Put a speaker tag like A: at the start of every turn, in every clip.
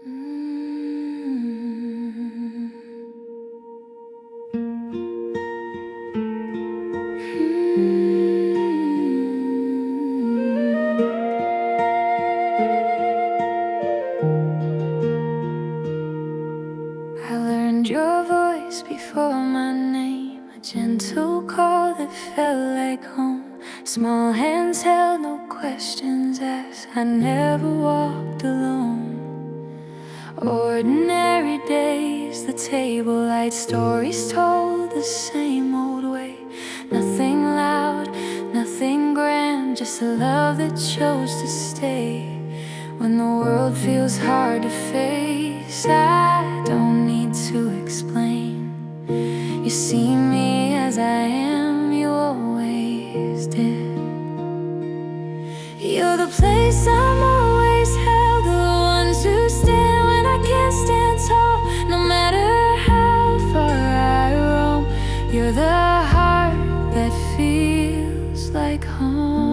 A: I learned your voice before my name, a gentle call that felt like home. Small hands held, no questions asked. I never walked alone. Ordinary days, the table light, stories told the same old way. Nothing loud, nothing grand, just a love that chose to stay. When the world feels hard to face, I don't need to explain. You see me as I am, you always did. You're the place I'm always held, the ones who stand when I can't stand tall. No matter how far I roam, you're the heart that feels like home.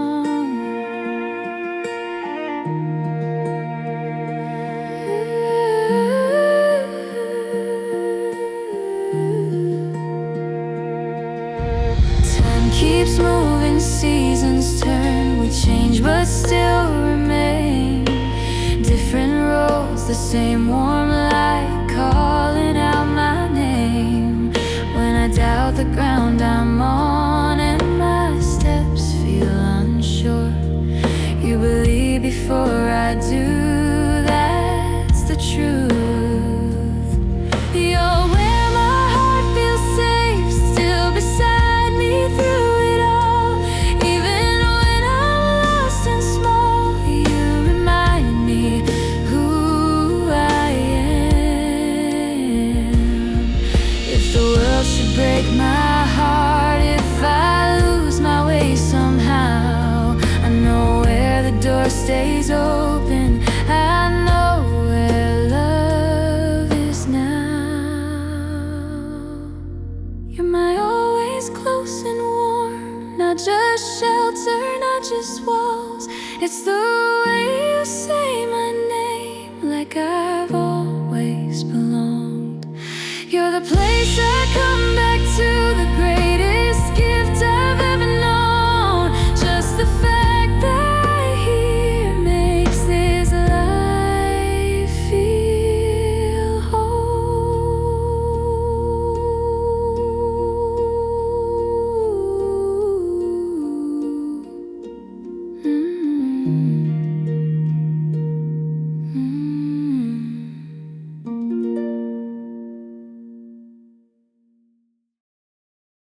A: Time keeps moving, seasons turn. We change but still remain. Different roads, the same warm light calling out my name. When I doubt the ground I'm on and my steps feel unsure, you believe before I do, that's the truth. You're where my heart feels safe, still beside me through it all. Even when I'm lost and small, you remind me who I am. If the world should break my heart, if I lose my way somehow, I know where the door stays open, I know where love is now. You're my always close and warm, not just shelter, not just walls. It's the way you say my